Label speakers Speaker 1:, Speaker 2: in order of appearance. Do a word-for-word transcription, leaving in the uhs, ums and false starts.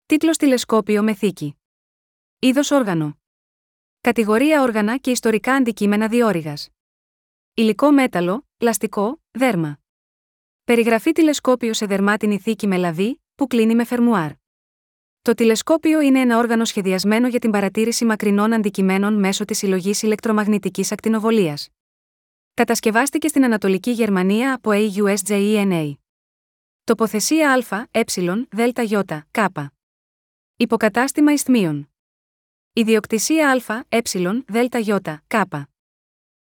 Speaker 1: Τίτλος τηλεσκόπιο με θήκη. Είδος όργανο. Κατηγορία όργανα και ιστορικά αντικείμενα διόρυγας. Υλικό μέταλλο, πλαστικό, δέρμα. Περιγραφή τηλεσκόπιο σε δερμάτινη θήκη με λαβή, που κλείνει με φερμουάρ. Το τηλεσκόπιο είναι ένα όργανο σχεδιασμένο για την παρατήρηση μακρινών αντικειμένων μέσω της συλλογής ηλεκτρομαγνητικής ακτινοβολίας. Κατασκευάστηκε στην Ανατολική Γερμανία από έι γιου ες τζέι εν έι. Τοποθεσία Α, Ε, Δ, Ι, Κ. Υποκατάστημα Ισθμίων. Ιδιοκτησία Α, Ε, Δ, Ι, Κ.